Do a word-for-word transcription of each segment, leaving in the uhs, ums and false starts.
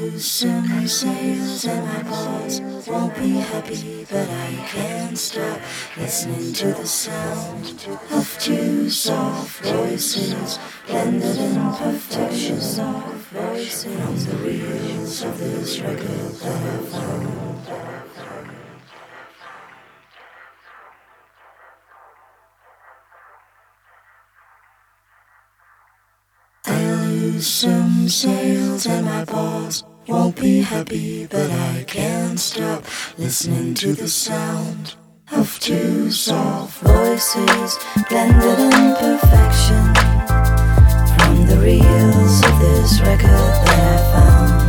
lose some sales and my boss won't be happy, but I can't stop listening to the sound of two soft voices blended in perfection. Soft voices from the reels of this record that I found. I'll lose some sales and my boss won't be happy, but I can't stop listening to the sound of two soft voices blended in perfection from the reels of this record that I found.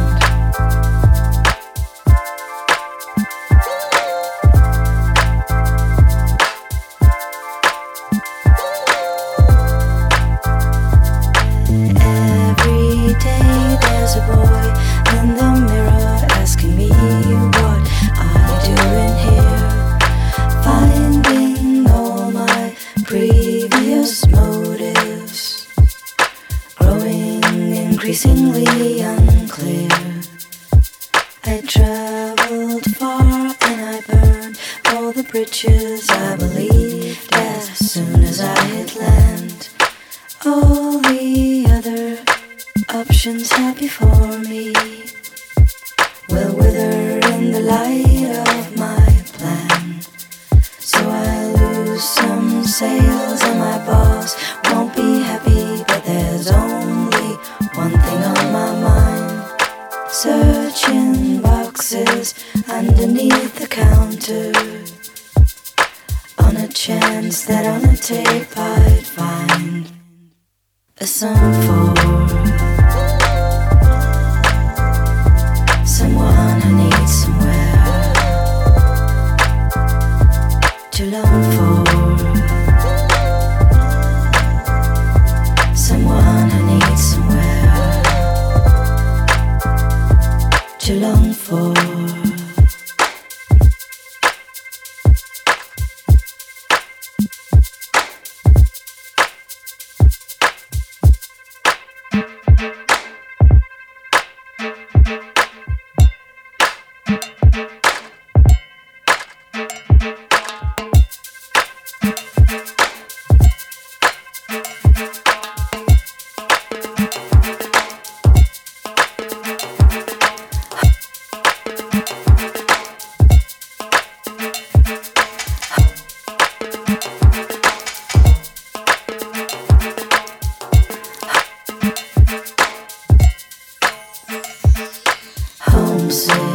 Every day there's a boy in the mirror asking me what I do in here, finding all my previous motives growing increasingly unclear. I traveled far and I burned all the bridges I believed as soon as I hit land. All the other options had before me will wither in the light of my plan. So I lose some sales and my boss won't be happy, but there's only one thing on my mind. Searching boxes underneath the counter on a chance that on a tape I'd find a song for someone who needs somewhere to long for, someone who needs somewhere to long for. Homesick.